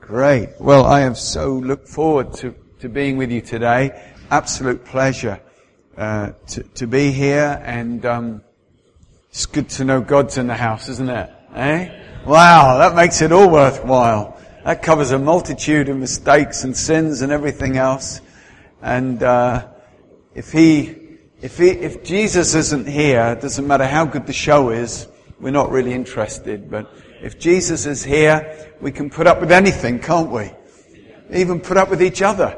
Great. Well, I have so looked forward to being with you today. Absolute pleasure to be here, and it's good to know God's in the house, isn't it? Eh? Wow, that makes it all worthwhile. That covers a multitude of mistakes and sins and everything else. And if Jesus isn't here, it doesn't matter how good the show is, we're not really interested. But if Jesus is here, we can put up with anything, can't we? Even put up with each other.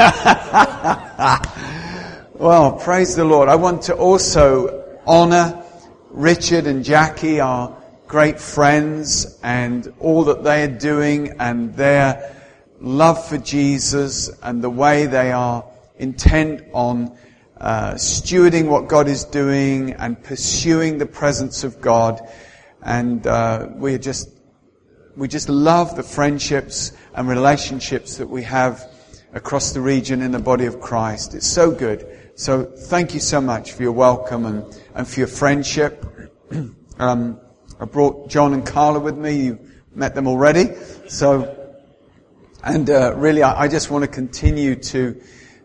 Well, praise the Lord. I want to also honor Richard and Jackie, our great friends, and all that they are doing, and their love for Jesus, and the way they are intent on stewarding what God is doing and pursuing the presence of God. And we just love the friendships and relationships that we have across the region in the body of Christ. It's so good. So thank you so much for your welcome and for your friendship. I brought John and Carla with me. You've met them already. So, and really, I just want to continue to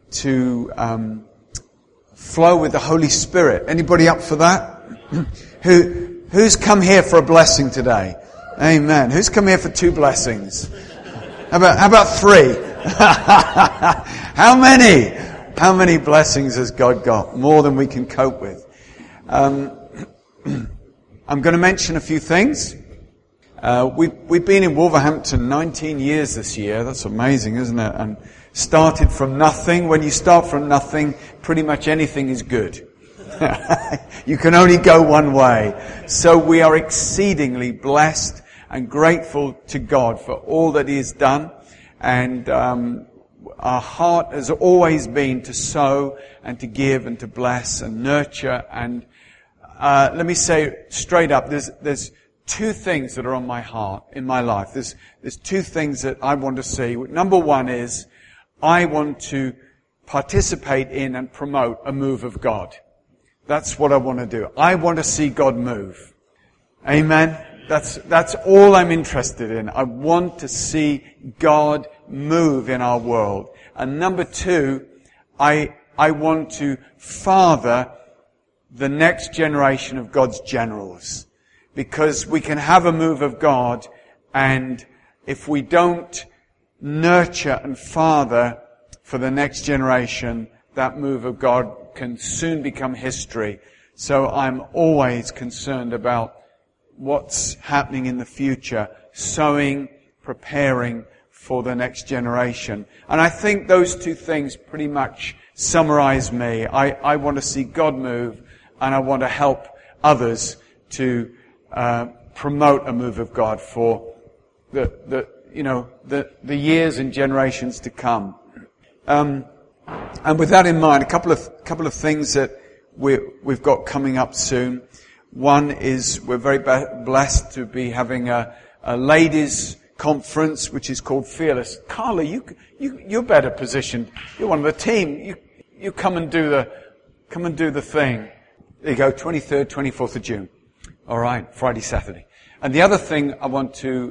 flow with the Holy Spirit. Anybody up for that? Who's come here for a blessing today? Amen. Who's come here for 2 blessings? How about 3? How many? How many blessings has God got? More than we can cope with. I'm going to mention a few things. We've been in Wolverhampton 19 years this year. That's amazing, isn't it? And started from nothing. When you start from nothing, pretty much anything is good. You can only go one way. So we are exceedingly blessed and grateful to God for all that He has done. And our heart has always been to sow and to give and to bless and nurture. And let me say straight up, there's 2 things that are on my heart in my life. There's 2 things that I want to see. Number 1 is I want to participate in and promote a move of God. That's what I want to do. I want to see God move. Amen. That's all I'm interested in. I want to see God move in our world. And number 2, I want to father the next generation of God's generals. Because we can have a move of God, and if we don't nurture and father for the next generation, that move of God can soon become history. So I'm always concerned about what's happening in the future, sowing, preparing for the next generation. And I think those 2 things pretty much summarize me. I want to see God move, and I want to help others to promote a move of God for the years and generations to come. And with that in mind, a couple of things that we've got coming up soon. One is we're very blessed to be having a ladies' conference, which is called Fearless. Carla, you're better positioned. You're one of the team. You come and do the thing. There you go, 23rd, 24th of June. All right, Friday, Saturday. And the other thing I want to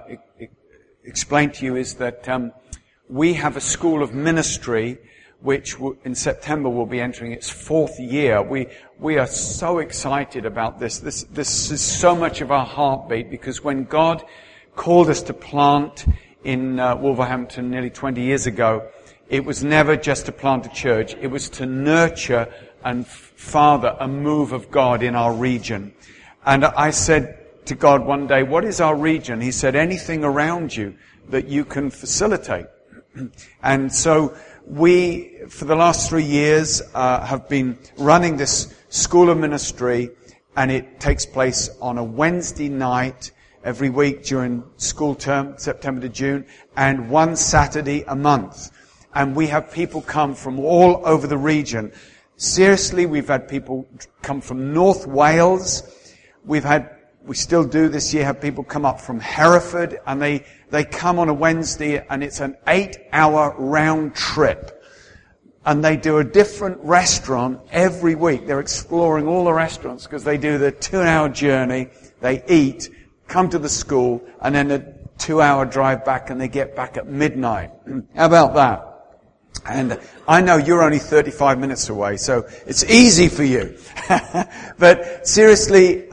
explain to you is that we have a school of ministry which in September will be entering its 4th year. We are so excited about this. This is so much of our heartbeat, because when God called us to plant in Wolverhampton nearly 20 years ago, it was never just to plant a church. It was to nurture and father a move of God in our region. And I said to God one day, what is our region? He said, anything around you that you can facilitate. And so we, for the last 3 years, have been running this school of ministry, and it takes place on a Wednesday night every week during school term, September to June, and 1 Saturday a month. And we have people come from all over the region. Seriously, we've had people come from North Wales. We still do this year, have people come up from Hereford, and they come on a Wednesday, and it's an 8-hour round trip. And they do a different restaurant every week. They're exploring all the restaurants because they do the 2-hour journey. They eat, come to the school, and then 2-hour drive back and they get back at midnight. How about that? And I know you're only 35 minutes away, so it's easy for you. But seriously,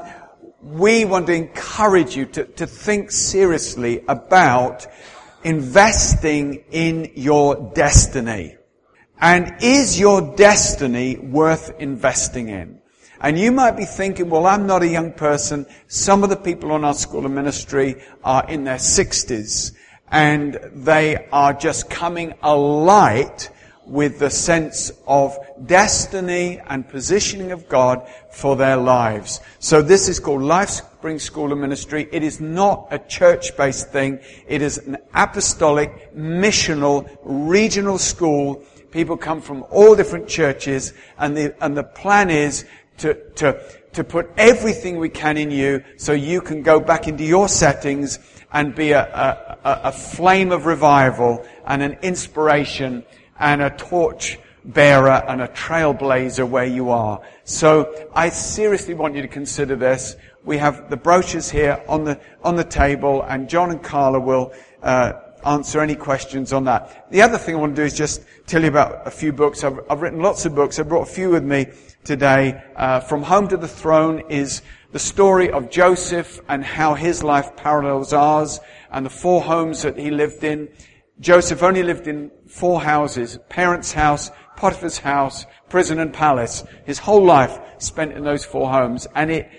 we want to encourage you to think seriously about investing in your destiny. And is your destiny worth investing in? And you might be thinking, well, I'm not a young person. Some of the people on our School of Ministry are in their 60s. And they are just coming alight with the sense of destiny and positioning of God for their lives. So this is called LifeSpring School of Ministry. It is not a church-based thing. It is an apostolic, missional, regional school. People come from all different churches, and the plan is to put everything we can in you so you can go back into your settings and be a flame of revival and an inspiration and a torch bearer and a trailblazer where you are. So I seriously want you to consider this. We have the brochures here on the table, and John and Carla will answer any questions on that. The other thing I want to do is just tell you about a few books. I've written lots of books. I brought a few with me today. From Home to the Throne is the story of Joseph and how his life parallels ours, and the 4 homes that he lived in. Joseph only lived in 4 houses: parents' house, Potiphar's house, prison and palace. His whole life spent in those 4 homes, and it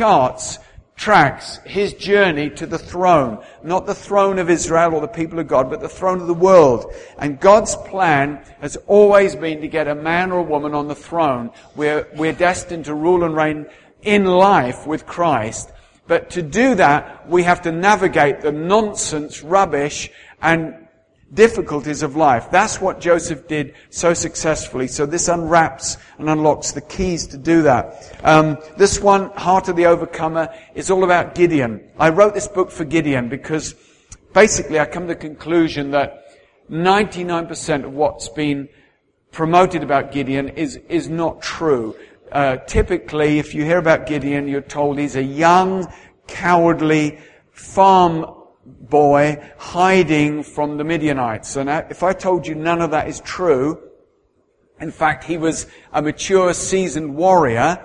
tracks his journey to the throne. Not the throne of Israel or the people of God, but the throne of the world. And God's plan has always been to get a man or a woman on the throne. We're destined to rule and reign in life with Christ. But to do that, we have to navigate the nonsense, rubbish, and difficulties of life. That's what Joseph did so successfully. So this unwraps and unlocks the keys to do that. This one, Heart of the Overcomer, is all about Gideon. I wrote this book for Gideon because basically I come to the conclusion that 99% of what's been promoted about Gideon is not true. Typically, if you hear about Gideon, you're told he's a young, cowardly farm boy hiding from the Midianites. And if I told you none of that is true, in fact, he was a mature, seasoned warrior.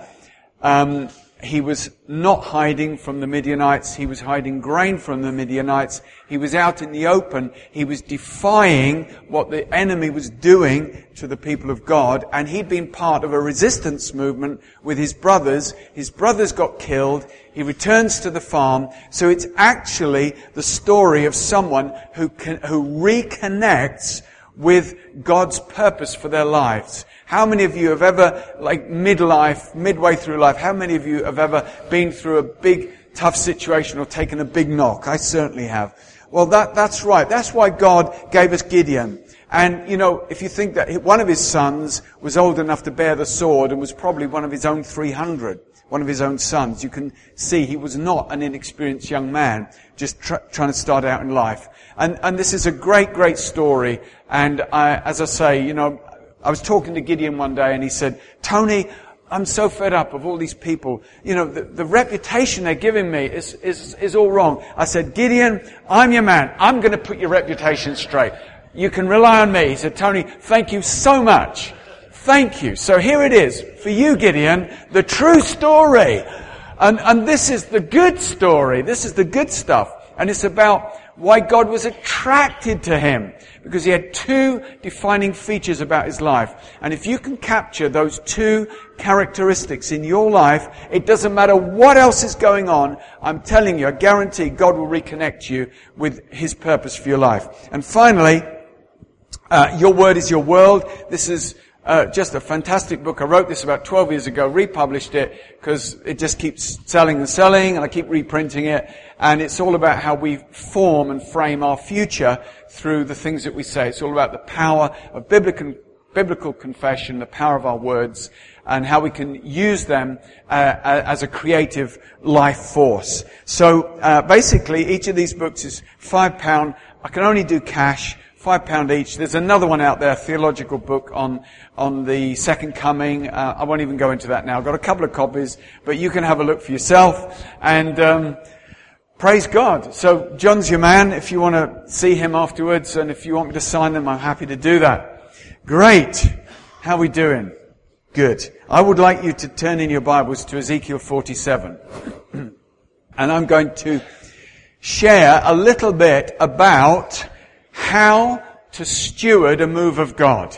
He was not hiding from the Midianites. He was hiding grain from the Midianites. He was out in the open. He was defying what the enemy was doing to the people of God. And he'd been part of a resistance movement with his brothers. His brothers got killed. He returns to the farm. So it's actually the story of someone who reconnects with God's purpose for their lives. How many of you have ever, midway through life, how many of you have ever been through a big, tough situation or taken a big knock? I certainly have. Well, that's right. That's why God gave us Gideon. And, if you think that one of his sons was old enough to bear the sword and was probably one of his own 300, one of his own sons, you can see he was not an inexperienced young man, just trying to start out in life. And this is a great, great story. And as I say, I was talking to Gideon one day and he said, Tony, I'm so fed up of all these people. The reputation they're giving me is all wrong. I said, Gideon, I'm your man. I'm going to put your reputation straight. You can rely on me. He said, Tony, thank you so much. Thank you. So here it is for you, Gideon, the true story. And this is the good story. This is the good stuff. And it's about why God was attracted to him. Because he had 2 defining features about his life. And if you can capture those 2 characteristics in your life, it doesn't matter what else is going on. I'm telling you, I guarantee God will reconnect you with his purpose for your life. And finally, Your Word is Your World. This is just a fantastic book. I wrote this about 12 years ago, republished it because it just keeps selling and selling, and I keep reprinting it. And it's all about how we form and frame our future through the things that we say. It's all about the power of biblical confession, the power of our words, and how we can use them as a creative life force. So basically, each of these books is £5. I can only do cash. £5 each. There's another one out there, a theological book on the second coming. I won't even go into that now. I've got a couple of copies, but you can have a look for yourself. And Praise God. So John's your man. If you want to see him afterwards, and if you want me to sign them, I'm happy to do that. Great. How are we doing? Good. I would like you to turn in your Bibles to Ezekiel 47. And I'm going to share a little bit about how to steward a move of God.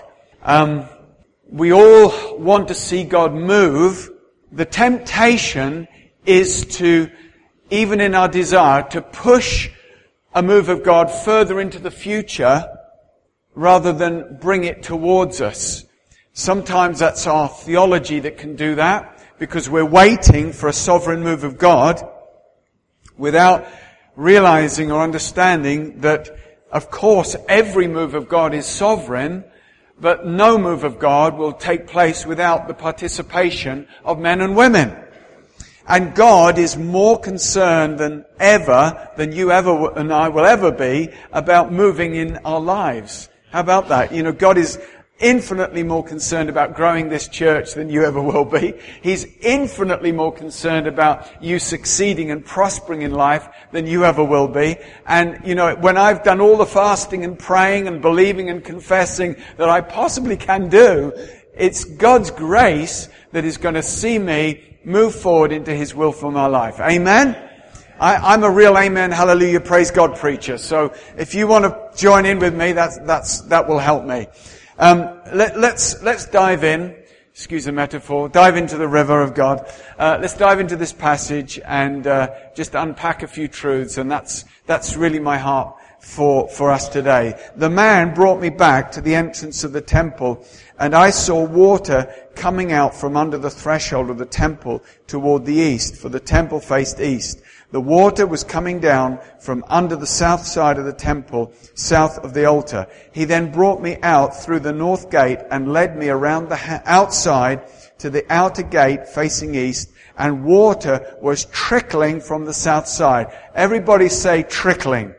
We all want to see God move. The temptation is to, even in our desire, to push a move of God further into the future rather than bring it towards us. Sometimes that's our theology that can do that, because we're waiting for a sovereign move of God without realizing or understanding that, of course, every move of God is sovereign, but no move of God will take place without the participation of men and women. And God is more concerned than you ever and I will ever be, about moving in our lives. How about that? You know, God is infinitely more concerned about growing this church than you ever will be. He's infinitely more concerned about you succeeding and prospering in life than you ever will be. And, you know, when I've done all the fasting and praying and believing and confessing that I possibly can do, it's God's grace that is going to see me move forward into His will for my life. Amen? I'm a real amen, hallelujah, praise God preacher. So if you want to join in with me, that will help me. Let's dive in. Excuse the metaphor. Dive into the river of God. Let's dive into this passage and just unpack a few truths. And that's really my heart for us today. The man brought me back to the entrance of the temple, and I saw water coming out from under the threshold of the temple toward the east, for the temple faced east. The water was coming down from under the south side of the temple, south of the altar. He then brought me out through the north gate and led me around the outside to the outer gate facing east, and water was trickling from the south side. Everybody say trickling.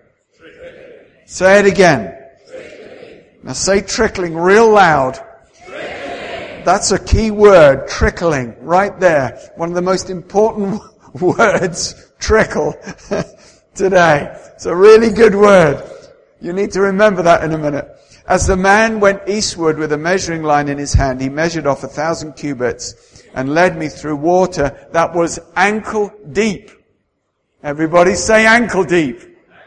Say it again. Trickling. Now say trickling real loud. Trickling. That's a key word, trickling, right there. One of the most important words, trickle, today. It's a really good word. You need to remember that in a minute. As the man went eastward with a measuring line in his hand, he measured off 1,000 cubits and led me through water that was ankle deep. Everybody say ankle deep.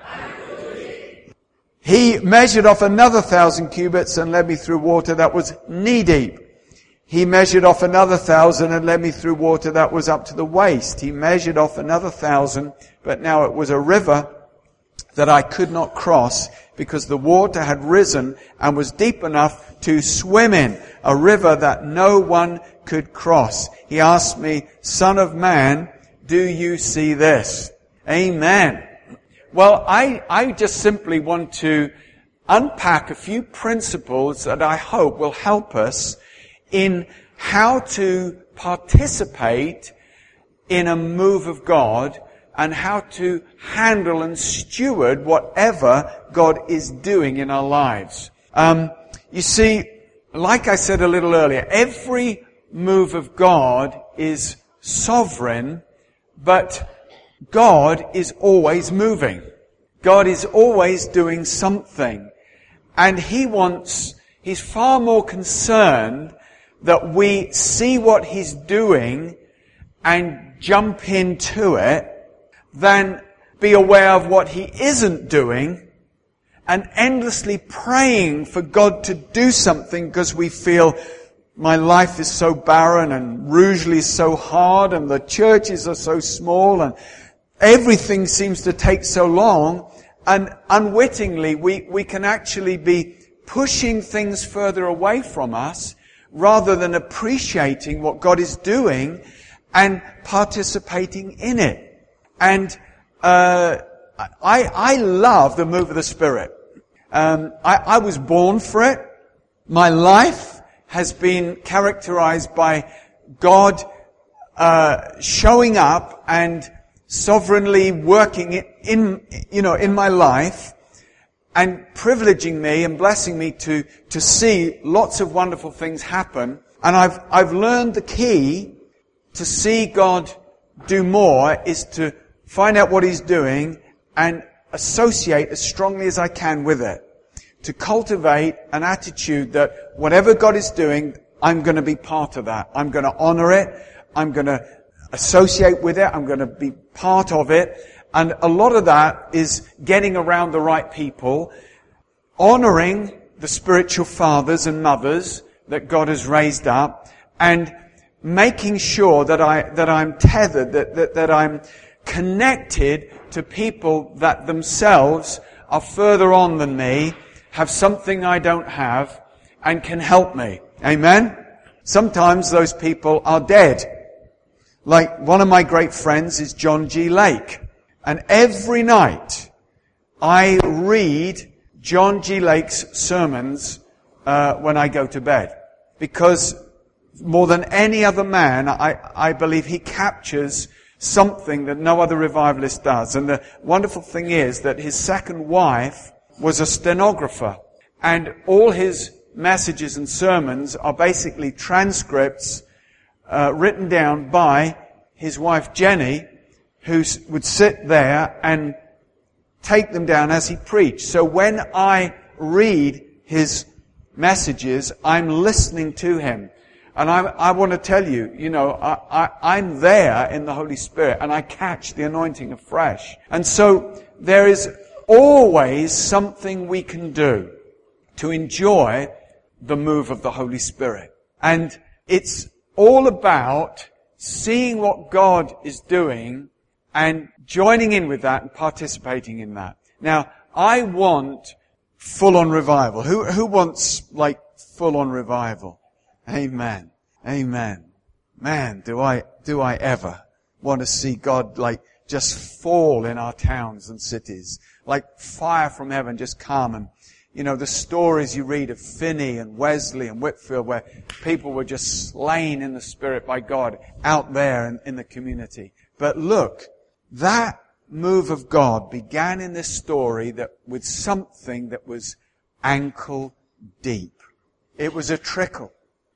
He measured off another 1,000 cubits and led me through water that was knee deep. He measured off another 1,000 and led me through water that was up to the waist. He measured off another 1,000, but now it was a river that I could not cross because the water had risen and was deep enough to swim in, a river that no one could cross. He asked me, Son of man, do you see this? Amen. Well, I just simply want to unpack a few principles that I hope will help us in how to participate in a move of God and how to handle and steward whatever God is doing in our lives. You see, like I said a little earlier, every move of God is sovereign, but God is always moving. God is always doing something. And He's far more concerned that we see what He's doing and jump into it than be aware of what He isn't doing and endlessly praying for God to do something because we feel my life is so barren and Rugeley is so hard and the churches are so small and everything seems to take so long, and unwittingly we can actually be pushing things further away from us rather than appreciating what God is doing and participating in it. And I love the move of the Spirit. I was born for it. My life has been characterized by God showing up and sovereignly working in my life and privileging me and blessing me to see lots of wonderful things happen. And I've learned the key to see God do more is to find out what He's doing, and associate as strongly as I can with it. To cultivate an attitude that whatever God is doing, I'm going to be part of that. I'm going to honor it. I'm going to associate with it. I'm going to be part of it. And a lot of that is getting around the right people, honoring the spiritual fathers and mothers that God has raised up, and making sure that I'm tethered, that I'm connected to people that themselves are further on than me, have something I don't have, and can help me. Amen? Sometimes those people are dead. Like one of my great friends is John G. Lake. And every night I read John G. Lake's sermons when I go to bed. Because more than any other man, I believe he captures something that no other revivalist does. And the wonderful thing is that his second wife was a stenographer. And all his messages and sermons are basically transcripts written down by his wife Jenny, who would sit there and take them down as he preached. So when I read his messages, I'm listening to him. And I want to tell you, I'm there in the Holy Spirit, and I catch the anointing afresh. And so there is always something we can do to enjoy the move of the Holy Spirit. And it's all about seeing what God is doing and joining in with that and participating in that. Now, I want full-on revival. Who wants, full-on revival? Amen. Amen. Man, do I ever want to see God, just fall in our towns and cities. Like fire from heaven, just come. And, the stories you read of Finney and Wesley and Whitfield, where people were just slain in the Spirit by God out there in the community. But look, that move of God began in this story with something that was ankle deep. It was a trickle.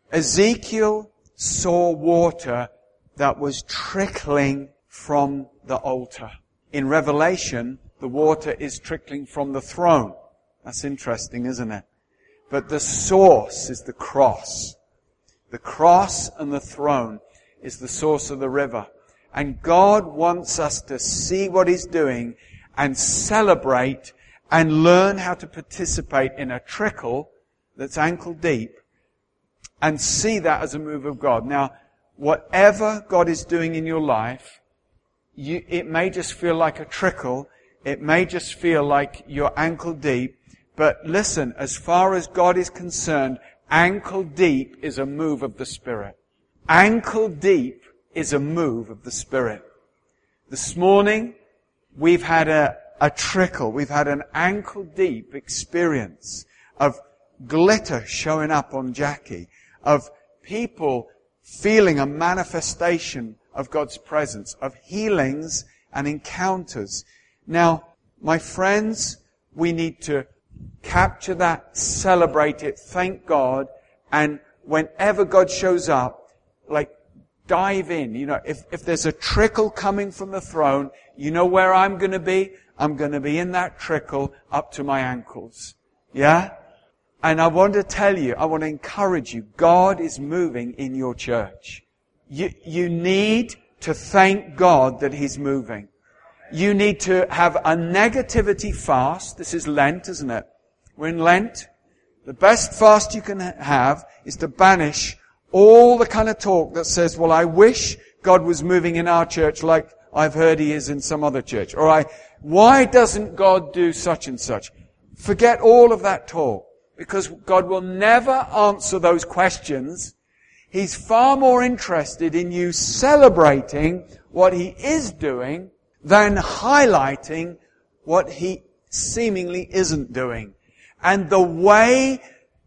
Ezekiel saw water that was trickling from the altar. In Revelation, the water is trickling from the throne. That's interesting, isn't it? But the source is the cross. The cross and the throne is the source of the river. And God wants us to see what He's doing and celebrate and learn how to participate in a trickle that's ankle deep and see that as a move of God. Now, whatever God is doing in your life, it may just feel like a trickle. It may just feel like you're ankle deep. But listen, as far as God is concerned, ankle deep is a move of the Spirit. Ankle deep is a move of the Spirit. This morning, we've had a trickle. We've had an ankle deep experience of glitter showing up on Jackie, of people feeling a manifestation of God's presence, of healings and encounters. Now, my friends, we need to capture that, celebrate it, thank God, and whenever God shows up, dive in. If there's a trickle coming from the throne, you know where I'm going to be? I'm going to be in that trickle up to my ankles. Yeah? And I want to tell you, I want to encourage you, God is moving in your church. You need to thank God that He's moving. You need to have a negativity fast. This is Lent, isn't it? We're in Lent. The best fast you can have is to banish all the kind of talk that says, well, I wish God was moving in our church like I've heard He is in some other church. Or why doesn't God do such and such? Forget all of that talk. Because God will never answer those questions. He's far more interested in you celebrating what He is doing than highlighting what He seemingly isn't doing. And the way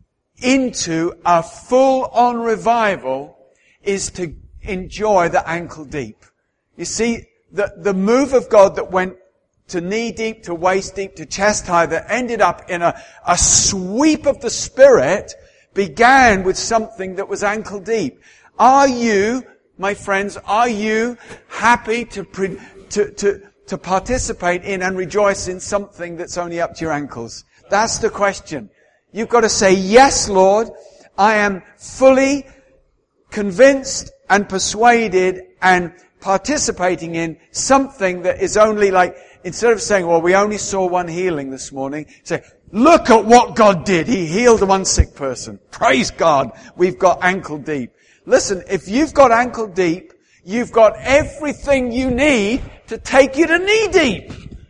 into a full-on revival is to enjoy the ankle deep. You see, the move of God that went to knee deep, to waist deep, to chest high, that ended up in a sweep of the Spirit, began with something that was ankle deep. Are you, my friends, are you happy to to participate in and rejoice in something that's only up to your ankles? That's the question. You've got to say, yes, Lord, I am fully convinced and persuaded and participating in something that is only like, instead of saying, well, we only saw one healing this morning, say, look at what God did. He healed one sick person. Praise God. We've got ankle deep. Listen, if you've got ankle deep, you've got everything you need to take you to knee deep.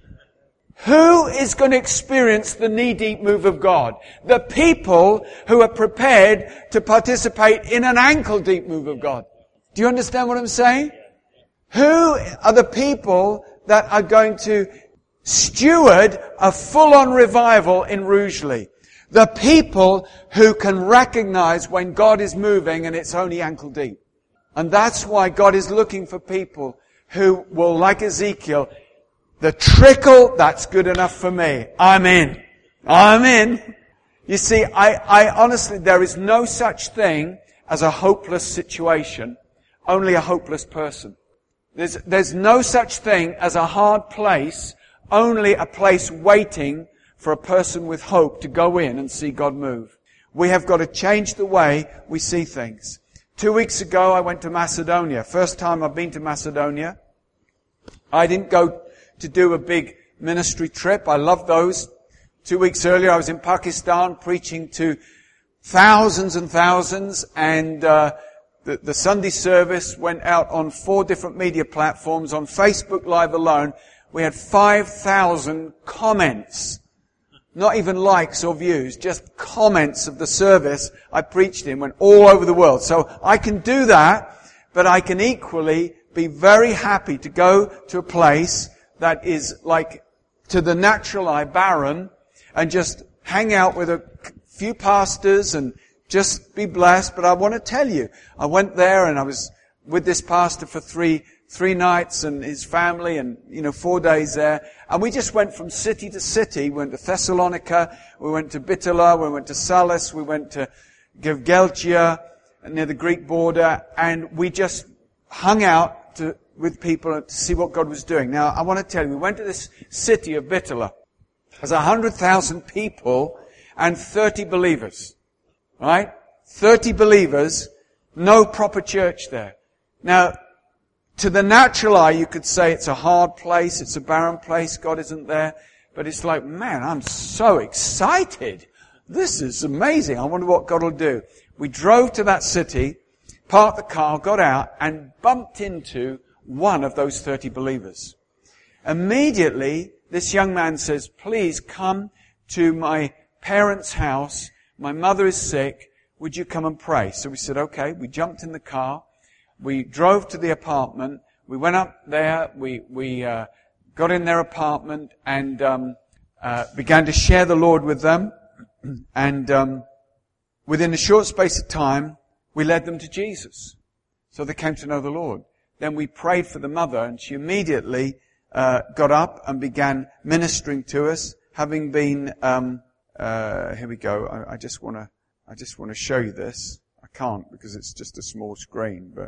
Who is going to experience the knee-deep move of God? The people who are prepared to participate in an ankle-deep move of God. Do you understand what I'm saying? Who are the people that are going to steward a full-on revival in Rugeley? The people who can recognize when God is moving and it's only ankle-deep. And that's why God is looking for people who will, like Ezekiel, the trickle, that's good enough for me. I'm in. I'm in. You see, I honestly, there is no such thing as a hopeless situation, only a hopeless person. There's no such thing as a hard place, only a place waiting for a person with hope to go in and see God move. We have got to change the way we see things. 2 weeks ago, I went to Macedonia. First time I've been to Macedonia. I didn't go to do a big ministry trip. I love those. 2 weeks earlier, I was in Pakistan preaching to thousands and thousands, and the Sunday service went out on 4 different media platforms. On Facebook Live alone, we had 5,000 comments. Not even likes or views, just comments of the service I preached in, went all over the world. So I can do that, but I can equally be very happy to go to a place that is like, to the natural eye, barren, and just hang out with a few pastors and just be blessed. But I want to tell you, I went there and I was with this pastor for three nights and his family and, 4 days there. And we just went from city to city. We went to Thessalonica, we went to Bitola, we went to Salis, we went to Gevgeltia, near the Greek border, and we just hung out with people to see what God was doing. Now, I want to tell you, we went to this city of Bitola. There's 100,000 people and 30 believers. Right? 30 believers, no proper church there. Now, to the natural eye, you could say it's a hard place, it's a barren place, God isn't there. But it's like, man, I'm so excited. This is amazing. I wonder what God will do. We drove to that city, parked the car, got out, and bumped into one of those 30 believers. Immediately, this young man says, please come to my parents' house. My mother is sick. Would you come and pray? So we said, okay. We jumped in the car. We drove to the apartment. We went up there. We got in their apartment and began to share the Lord with them. And within a short space of time, we led them to Jesus. So they came to know the Lord. Then we prayed for the mother, and she immediately got up and began ministering to us, having been. Here we go. I just want to show you this. I can't because it's just a small screen, but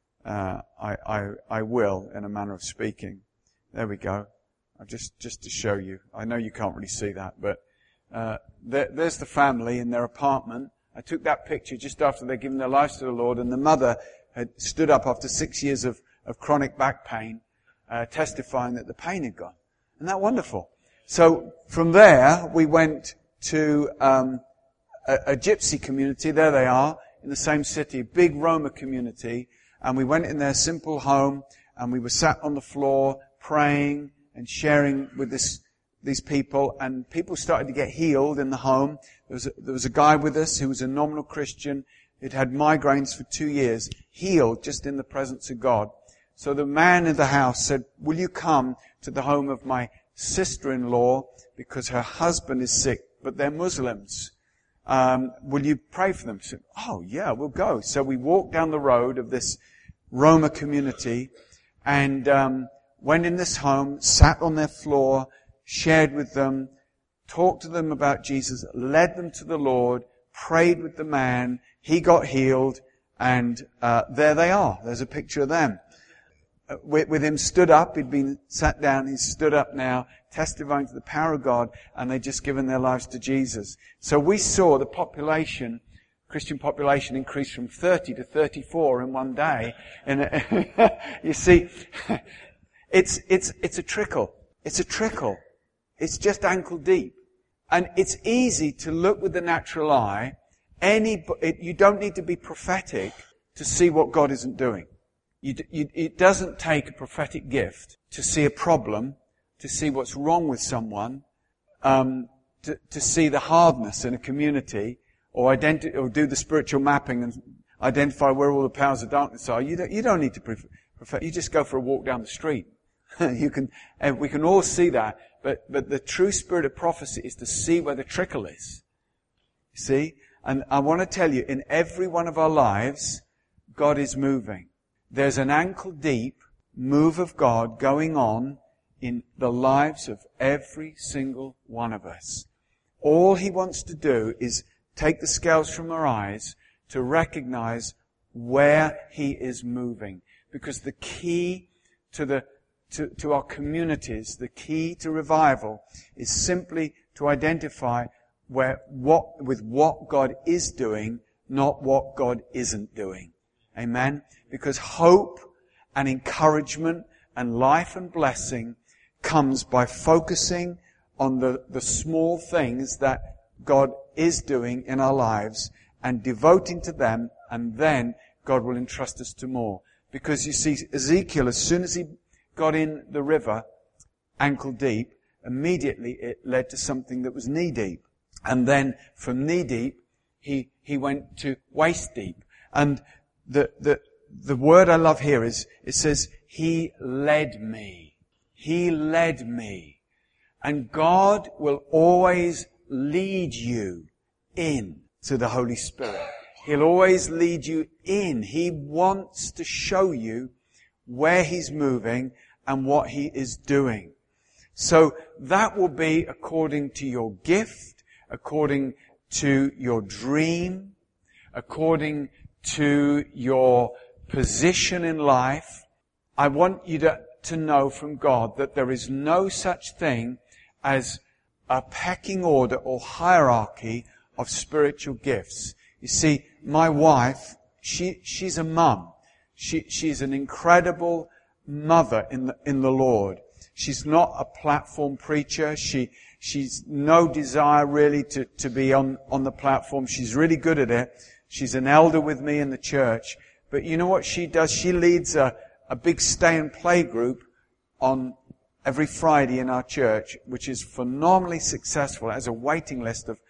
I will in a manner of speaking. There we go. Just to show you. I know you can't really see that, but there's the family in their apartment. I took that picture just after they'd given their lives to the Lord, and the mother had stood up after 6 years of chronic back pain, testifying that the pain had gone. Isn't that wonderful? So from there, we went to a gypsy community. There they are, in the same city, big Roma community. And we went in their simple home, and we were sat on the floor praying and sharing with these people. And people started to get healed in the home. There was a guy with us who was a nominal Christian. He'd had migraines for 2 years, healed just in the presence of God. So the man in the house said, will you come to the home of my sister-in-law because her husband is sick, but they're Muslims. Will you pray for them? I said, oh yeah, we'll go. So we walked down the road of this Roma community and went in this home, sat on their floor, shared with them, talked to them about Jesus, led them to the Lord, prayed with the man. He got healed, and there they are. There's a picture of them. with him stood up. He'd been sat down. He's stood up now, testifying to the power of God, and they'd just given their lives to Jesus. So we saw the population, Christian population, increase from 30 to 34 in one day. And you see, it's a trickle. It's a trickle. It's just ankle deep. And it's easy to look with the natural eye. You don't need to be prophetic to see what God isn't doing. It doesn't take a prophetic gift to see a problem, to see what's wrong with someone, to see the hardness in a community, or do the spiritual mapping and identify where all the powers of darkness are. You don't need to prophet. You just go for a walk down the street. We can all see that, but the true spirit of prophecy is to see where the trickle is. You see? And I want to tell you, in every one of our lives, God is moving. There's an ankle deep move of God going on in the lives of every single one of us. All He wants to do is take the scales from our eyes to recognize where He is moving. Because the key to our communities, the key to revival, is simply to identify with what God is doing, not what God isn't doing. Amen? Because hope and encouragement and life and blessing comes by focusing on the small things that God is doing in our lives and devoting to them, and then God will entrust us to more. Because you see, Ezekiel, as soon as he got in the river, ankle deep, immediately it led to something that was knee deep. And then from knee deep, he went to waist deep. And the word I love here is, it says, He led me. He led me. And God will always lead you in to the Holy Spirit. He'll always lead you in. He wants to show you where He's moving and what He is doing. So that will be according to your gift, according to your dream, according to your position in life. I want you to know from God that there is no such thing as a pecking order or hierarchy of spiritual gifts. You see, my wife, she's a mum. She's an incredible mother in the Lord. She's not a platform preacher. She's no desire really to be on the platform. She's really good at it. She's an elder with me in the church. But you know what she does? She leads a big stay and play group on every Friday in our church, which is phenomenally successful. It has a waiting list of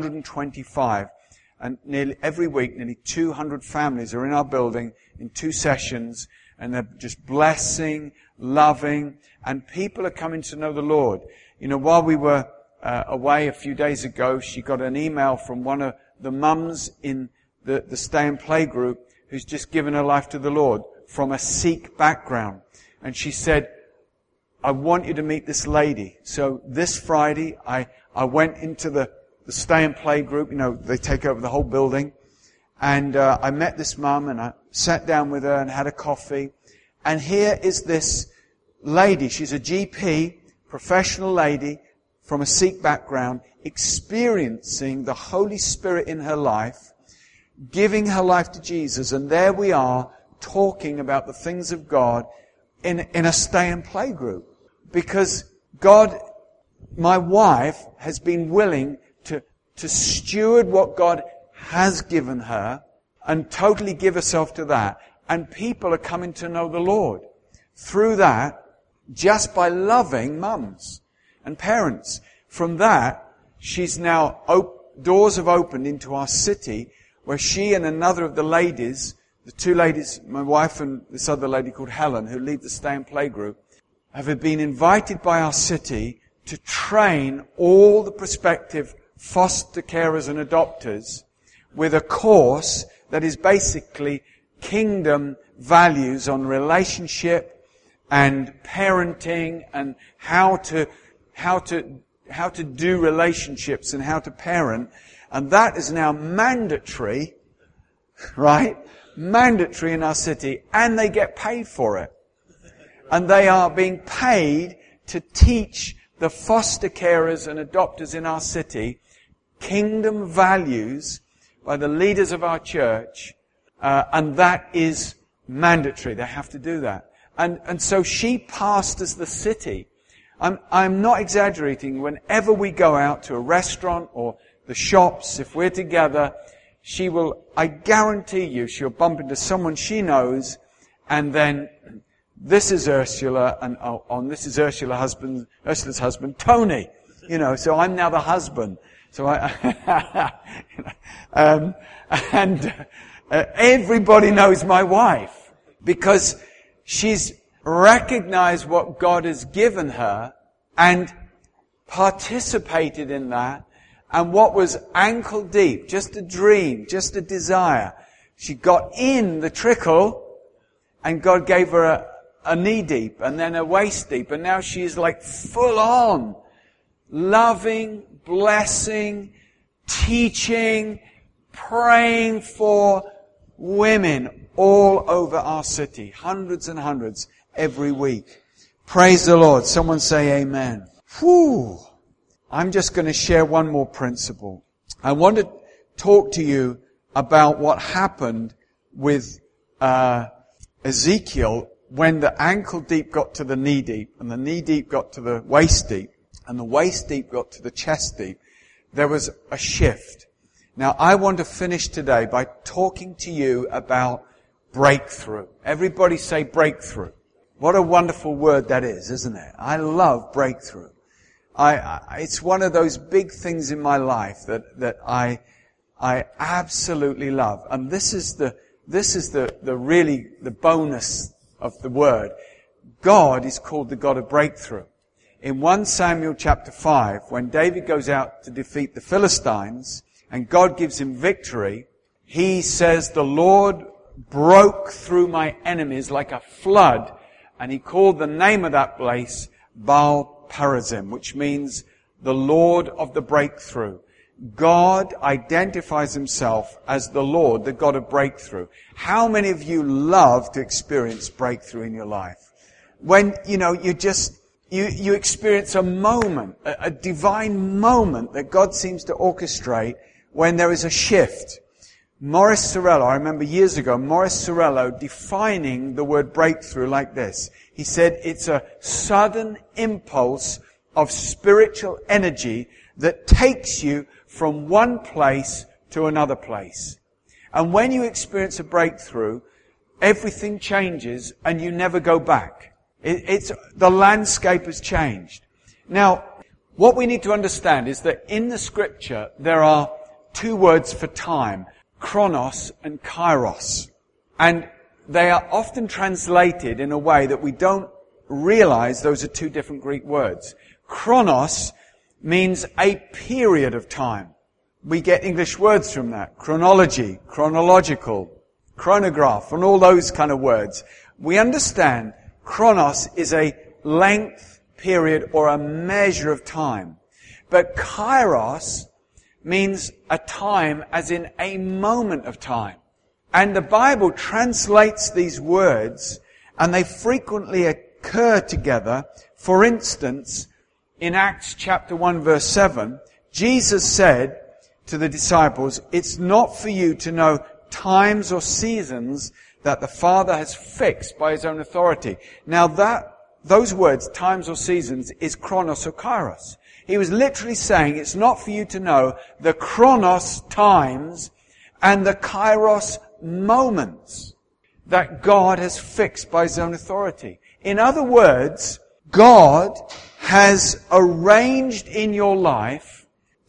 125. And nearly every week, nearly 200 families are in our building in 2 sessions. And they're just blessing, loving, and people are coming to know the Lord. You know, while we were away a few days ago, she got an email from one of the mums in the stay and play group who's just given her life to the Lord from a Sikh background. And she said, I want you to meet this lady. So this Friday, I went into the stay and play group. You know, they take over the whole building. And I met this mum and I sat down with her and had a coffee. And here is this lady. She's a GP, professional lady from a Sikh background, experiencing the Holy Spirit in her life, giving her life to Jesus. And there we are talking about the things of God in a stay and play group. Because God, my wife, has been willing to steward what God has given her and totally give herself to that. And people are coming to know the Lord through that, just by loving mums and parents. From that, she's now, doors have opened into our city where she and another of the ladies, the 2 ladies, my wife and this other lady called Helen, who lead the stay and play group, have been invited by our city to train all the prospective foster carers and adopters with a course that is basically kingdom values on relationship and parenting and how to do relationships and how to parent. And that is now mandatory, right? Mandatory in our city, and they get paid for it. and they are being paid to teach the foster carers and adopters in our city kingdom values by the leaders of our church, and that is mandatory. They have to do that. And so she pastors the city. I'm not exaggerating. Whenever we go out to a restaurant or the shops, if we're together, she will, I guarantee you, she'll bump into someone she knows, and then this is Ursula, and this is Ursula's husband, Tony. So I'm now the husband. So everybody knows my wife because she's recognized what God has given her and participated in that. And what was ankle deep, just a dream, just a desire, she got in the trickle and God gave her a knee deep and then a waist deep. And now she's like full on, loving, blessing, teaching, praying for women all over our city. Hundreds and hundreds every week. Praise the Lord. Someone say amen. Whew. I'm just going to share one more principle. I want to talk to you about what happened with Ezekiel when the ankle deep got to the knee deep, and the knee deep got to the waist deep, and the waist deep got to the chest deep. There was a shift. Now, I want to finish today by talking to you about breakthrough. Everybody say breakthrough. What a wonderful word that is, isn't it? I love breakthrough. It's one of those big things in my life that I absolutely love. And this is the bonus of the word. God is called the God of breakthrough. In 1 Samuel chapter 5, when David goes out to defeat the Philistines and God gives him victory, he says, the Lord broke through my enemies like a flood, and he called the name of that place Baal Perazim, which means the Lord of the breakthrough. God identifies himself as the Lord, the God of breakthrough. How many of you love to experience breakthrough in your life? When, you experience a moment, a divine moment that God seems to orchestrate when there is a shift. Morris Cerullo, I remember years ago, Morris Cerullo defining the word breakthrough like this. He said it's a sudden impulse of spiritual energy that takes you from one place to another place. And when you experience a breakthrough, everything changes and you never go back. The landscape has changed. Now, what we need to understand is that in the scripture there are two words for time, chronos and kairos. And they are often translated in a way that we don't realize those are two different Greek words. Chronos means a period of time. We get English words from that. Chronology, chronological, chronograph, and all those kind of words. We understand chronos is a length, period, or a measure of time. But kairos means a time as in a moment of time. And the Bible translates these words, and they frequently occur together. For instance, in Acts chapter 1 verse 7, Jesus said to the disciples, it's not for you to know times or seasons that the Father has fixed by his own authority. Now those words, times or seasons, is chronos or kairos. He was literally saying it's not for you to know the chronos times and the kairos moments that God has fixed by his own authority. In other words, God has arranged in your life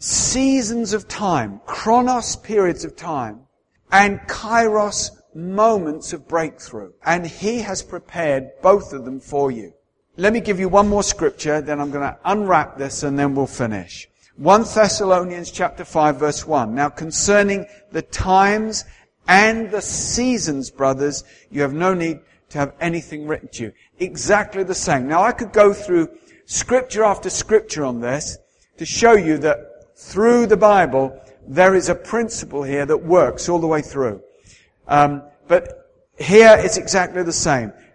seasons of time, chronos periods of time, and kairos moments of breakthrough. And he has prepared both of them for you. Let me give you one more scripture, then I'm going to unwrap this and then we'll finish. 1 Thessalonians chapter 5 verse 1. Now concerning the times and the seasons, brothers, you have no need to have anything written to you. Exactly the same. Now I could go through scripture after scripture on this to show you that through the Bible there is a principle here that works all the way through. But here it's exactly the same.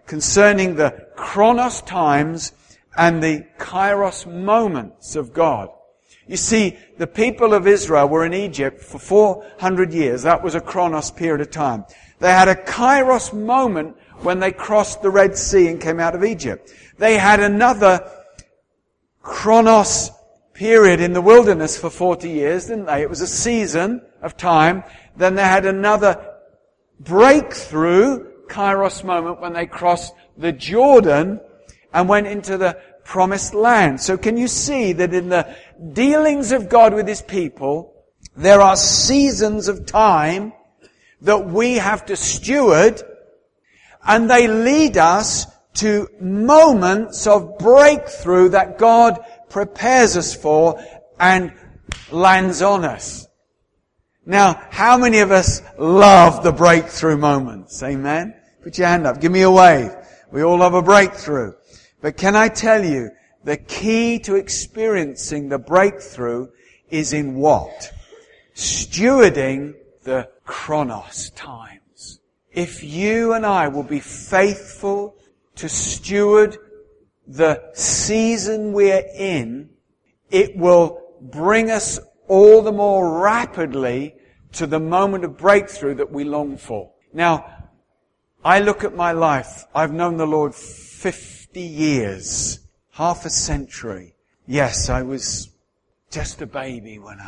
concerning the chronos times and the kairos moments of God. You see, the people of Israel were in Egypt for 400 years. That was a chronos period of time. They had a kairos moment when they crossed the Red Sea and came out of Egypt. They had another chronos period in the wilderness for 40 years, didn't they? It was a season of time. Then they had another breakthrough kairos moment when they crossed the Jordan and went into the promised land. So can you see that in the dealings of God with His people, there are seasons of time that we have to steward, and they lead us to moments of breakthrough that God prepares us for and lands on us. Now, how many of us love the breakthrough moments? Amen? Put your hand up. Give me a wave. We all love a breakthrough. But can I tell you, the key to experiencing the breakthrough is in what? Stewarding the chronos times. If you and I will be faithful to steward the season we're in, it will bring us all the more rapidly to the moment of breakthrough that we long for. Now, I look at my life. I've known the Lord 50 years, half a century. Yes, I was just a baby when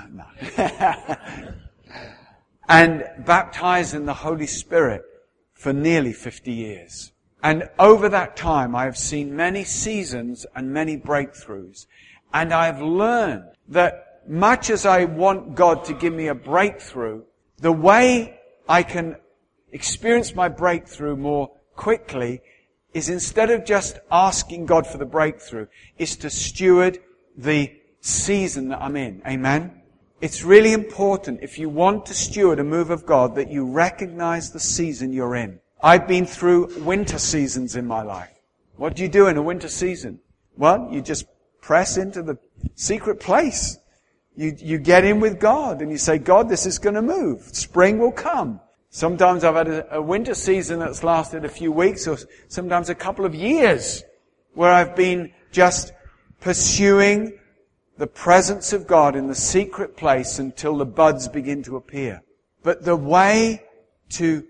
and baptized in the Holy Spirit for nearly 50 years. And over that time, I have seen many seasons and many breakthroughs. And I've learned that much as I want God to give me a breakthrough, the way I can experience my breakthrough more quickly is, instead of just asking God for the breakthrough, is to steward the season that I'm in. Amen? It's really important, if you want to steward a move of God, that you recognize the season you're in. I've been through winter seasons in my life. What do you do in a winter season? Well, you just press into the secret place. You get in with God and you say, God, this is going to move. Spring will come. Sometimes I've had a winter season that's lasted a few weeks, or sometimes a couple of years, where I've been just pursuing the presence of God in the secret place until the buds begin to appear. But the way to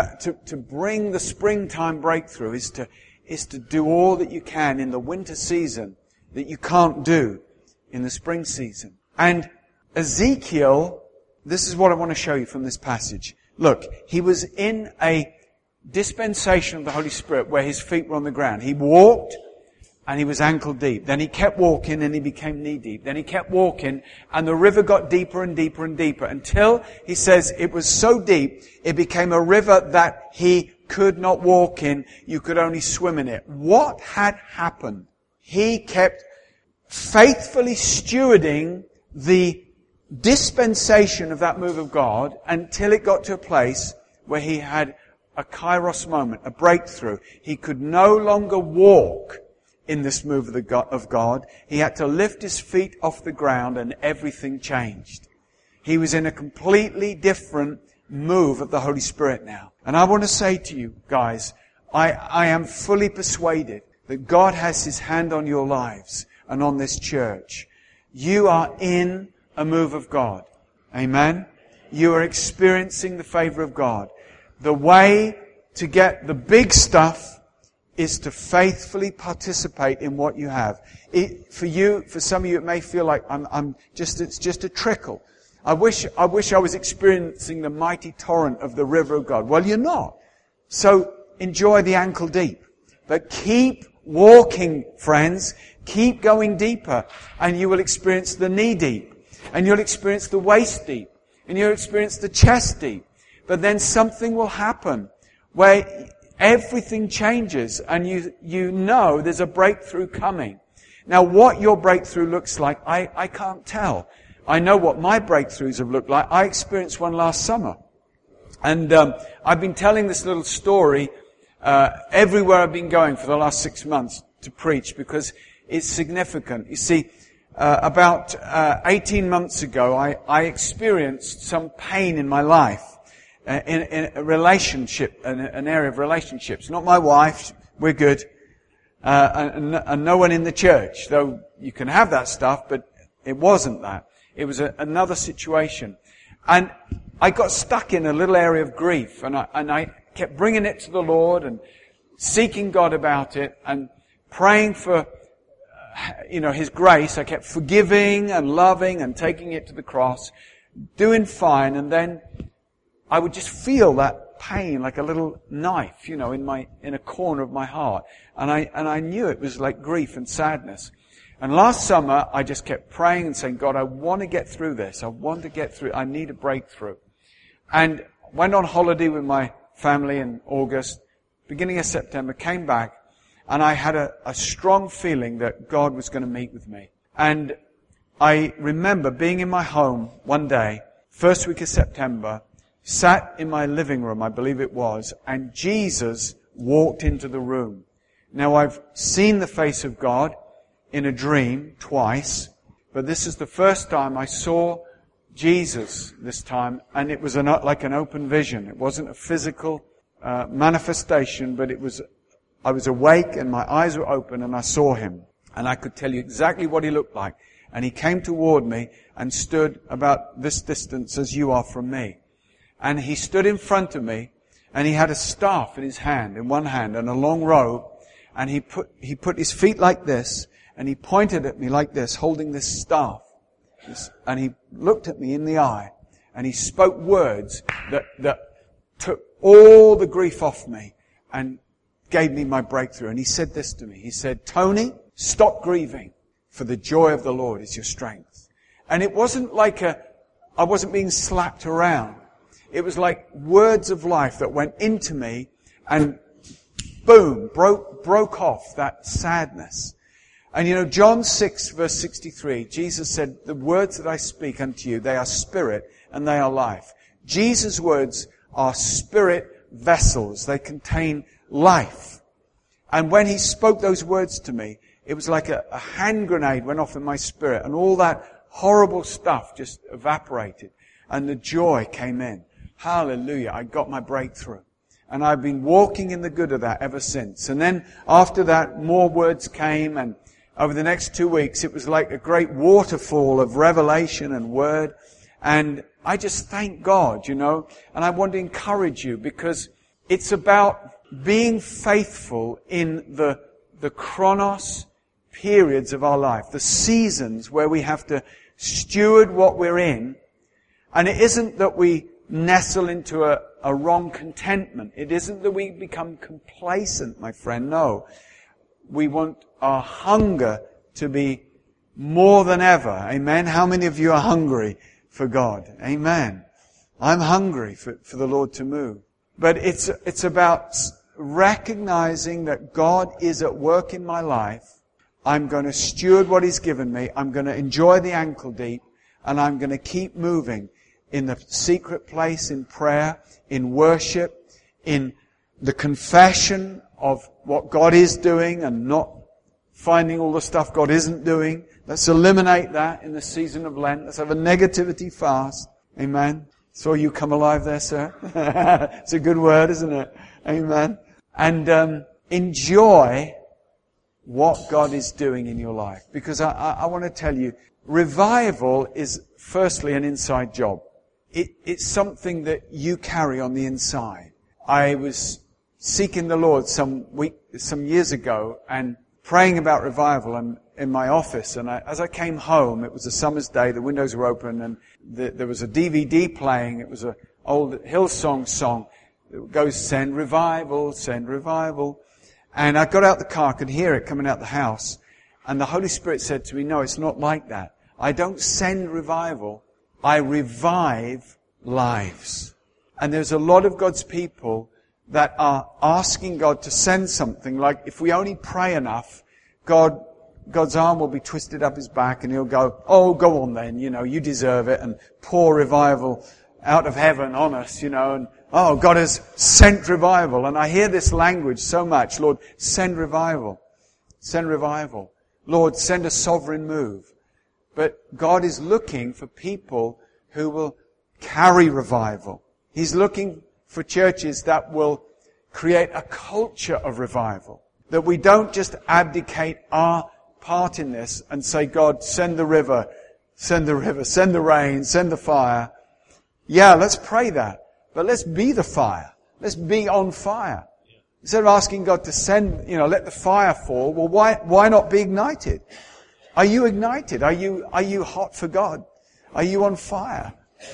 bring the springtime breakthrough is to do all that you can in the winter season that you can't do in the spring season. And Ezekiel, this is what I want to show you from this passage. Look, he was in a dispensation of the Holy Spirit where his feet were on the ground. He walked and he was ankle deep. Then he kept walking and he became knee deep. Then he kept walking and the river got deeper and deeper and deeper until, he says, it was so deep, it became a river that he could not walk in. You could only swim in it. What had happened? He kept faithfully stewarding the dispensation of that move of God until it got to a place where he had a kairos moment, a breakthrough. He could no longer walk in this move of God. He had to lift his feet off the ground and everything changed. He was in a completely different move of the Holy Spirit now. And I want to say to you guys, I am fully persuaded that God has His hand on your lives and on this church. You are in a move of God. Amen? You are experiencing the favor of God. The way to get the big stuff is to faithfully participate in what you have. For some of you, it may feel like it's just a trickle. I wish I was experiencing the mighty torrent of the river of God. Well, you're not. So enjoy the ankle deep. But keep walking, friends. Keep going deeper. And you will experience the knee deep. And you'll experience the waist deep. And you'll experience the chest deep. But then something will happen where everything changes and you know there's a breakthrough coming. Now, what your breakthrough looks like, I can't tell. I know what my breakthroughs have looked like. I experienced one last summer. And I've been telling this little story everywhere I've been going for the last 6 months to preach because it's significant. You see, about 18 months ago, I experienced some pain in my life. In a relationship, an area of relationships. Not my wife, we're good. And no one in the church, though you can have that stuff, but it wasn't that. It was another situation. And I got stuck in a little area of grief, and I kept bringing it to the Lord and seeking God about it and praying for, His grace. I kept forgiving and loving and taking it to the cross, doing fine, and then I would just feel that pain like a little knife, in a corner of my heart. And I knew it was like grief and sadness. And last summer, I just kept praying and saying, God, I want to get through this. I want to get through. I need a breakthrough. And went on holiday with my family in August, beginning of September, came back, and I had a strong feeling that God was going to meet with me. And I remember being in my home one day, first week of September, sat in my living room, I believe it was, and Jesus walked into the room. Now, I've seen the face of God in a dream twice, but this is the first time I saw Jesus this time, and it was like an open vision. It wasn't a physical manifestation, but I was awake and my eyes were open and I saw Him. And I could tell you exactly what He looked like. And He came toward me and stood about this distance as you are from me. And He stood in front of me, and He had a staff in His hand, in one hand, and a long robe. And He put His feet like this, and He pointed at me like this, holding this staff. And He looked at me in the eye, and He spoke words that took all the grief off me and gave me my breakthrough. And He said this to me. He said, Tony, stop grieving, for the joy of the Lord is your strength. And it wasn't like I wasn't being slapped around. It was like words of life that went into me and boom, broke off that sadness. And John 6 verse 63, Jesus said, the words that I speak unto you, they are spirit and they are life. Jesus' words are spirit vessels. They contain life. And when He spoke those words to me, it was like a hand grenade went off in my spirit, and all that horrible stuff just evaporated, and the joy came in. Hallelujah. I got my breakthrough. And I've been walking in the good of that ever since. And then after that, more words came, and over the next 2 weeks, it was like a great waterfall of revelation and word. And I just thank God, and I want to encourage you, because it's about being faithful in the chronos periods of our life, the seasons where we have to steward what we're in. And it isn't that we nestle into a wrong contentment. It isn't that we become complacent, my friend. No. We want our hunger to be more than ever. Amen. How many of you are hungry for God? Amen. I'm hungry for the Lord to move. But it's about recognizing that God is at work in my life. I'm going to steward what He's given me. I'm going to enjoy the ankle deep, and I'm going to keep moving in the secret place, in prayer, in worship, in the confession of what God is doing and not finding all the stuff God isn't doing. Let's eliminate that in the season of Lent. Let's have a negativity fast. Amen. Saw you come alive there, sir. It's a good word, isn't it? Amen. And enjoy what God is doing in your life. Because I want to tell you, revival is firstly an inside job. It's something that you carry on the inside. I was seeking the Lord some years ago and praying about revival and in my office. And as I came home, it was a summer's day, the windows were open, and there was a DVD playing. It was an old Hillsong song. It goes, send revival, send revival. And I got out the car, I could hear it coming out the house. And the Holy Spirit said to me, no, it's not like that. I don't send revival. I revive lives. And there's a lot of God's people that are asking God to send something, like if we only pray enough, God's arm will be twisted up His back and He'll go, oh, go on then, you deserve it, and pour revival out of heaven on us, and oh, God has sent revival. And I hear this language so much. Lord, send revival. Send revival. Lord, send a sovereign move. But God is looking for people who will carry revival. He's looking for churches that will create a culture of revival. That we don't just abdicate our part in this and say, God, send the river, send the rain, send the fire. Yeah, let's pray that. But let's be the fire. Let's be on fire. Instead of asking God to send, let the fire fall, well, why not be ignited? Are you ignited? Are you hot for God? Are you on fire?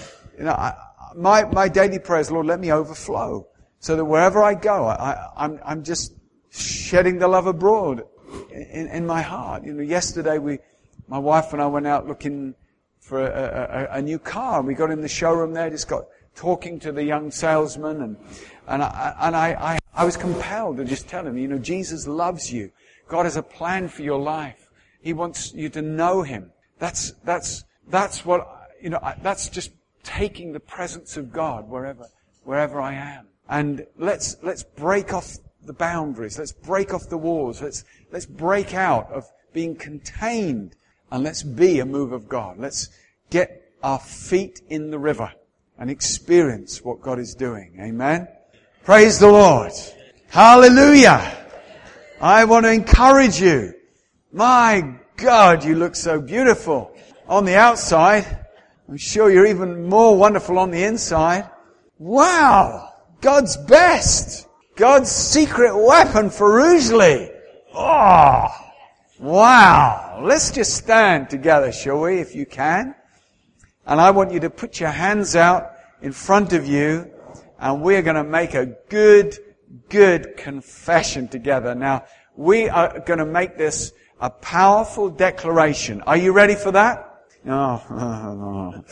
My daily prayer is, Lord, let me overflow. So that wherever I go, I'm just shedding the love abroad in my heart. Yesterday my wife and I went out looking for a new car. We got in the showroom there, just got talking to the young salesman, and I was compelled to just tell him, Jesus loves you. God has a plan for your life. He wants you to know Him. That's what, that's just taking the presence of God wherever I am. And let's break off the boundaries. Let's break off the walls. Let's break out of being contained, and let's be a move of God. Let's get our feet in the river and experience what God is doing. Amen. Praise the Lord. Hallelujah. I want to encourage you. My God, you look so beautiful on the outside. I'm sure you're even more wonderful on the inside. Wow. God's best. God's secret weapon for Rugeley. Oh, wow. Let's just stand together, shall we, if you can. And I want you to put your hands out in front of you, and we're going to make a good confession together. Now, we are going to make this a powerful declaration. Are you ready for that? No.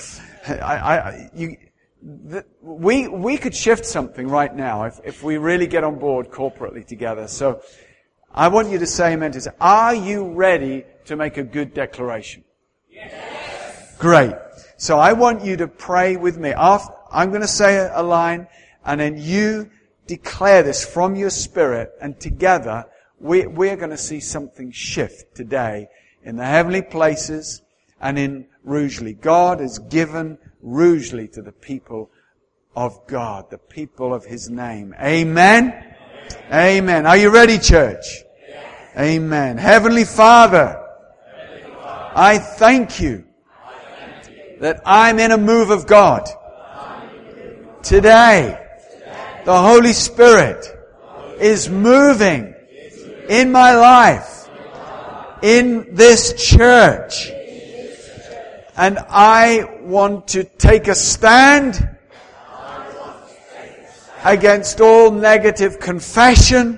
We could shift something right now if we really get on board corporately together. So I want you to say amen. Are you ready to make a good declaration? Yes. Great. So I want you to pray with me. I'm going to say a line, and then you declare this from your spirit, and together we're going to see something shift today in the heavenly places and in Rugeley. God has given Rugeley to the people of God, the people of His name. Amen? Amen. Are you ready, church? Yes. Amen. Heavenly Father, I thank you that I'm in a move of God. Today, the Holy Spirit is moving in my life, in this church. And I want to take a stand against all negative confession.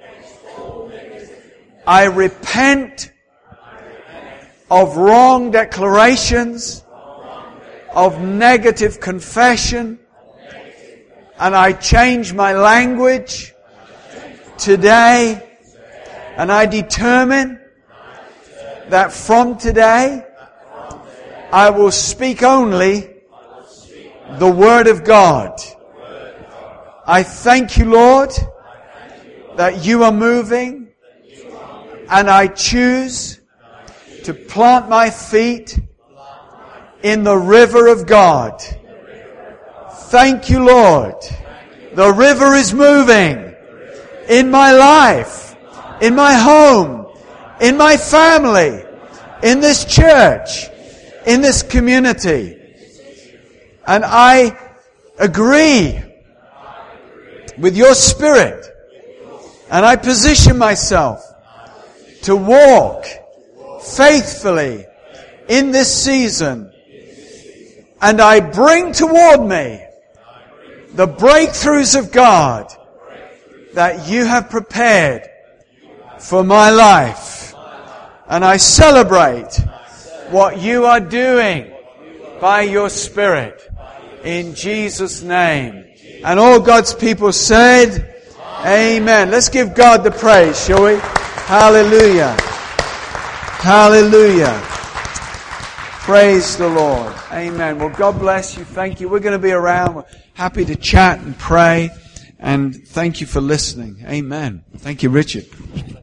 I repent of wrong declarations, of negative confession, and I change my language today, and I determine that from today I will speak only the Word of God. I thank you, Lord, that you are moving, and I choose to plant my feet in the river of God. Thank you, Lord. The river is moving in my life, in my home, in my family, in this church, in this community. And I agree with your Spirit, and I position myself to walk faithfully in this season, and I bring toward me the breakthroughs of God that you have prepared for my life. And I celebrate what you are doing by your Spirit in Jesus' name. And all God's people said, Amen. Let's give God the praise, shall we? Hallelujah. Hallelujah. Praise the Lord. Amen. Well, God bless you. Thank you. We're going to be around. We're happy to chat and pray. And thank you for listening. Amen. Thank you, Richard.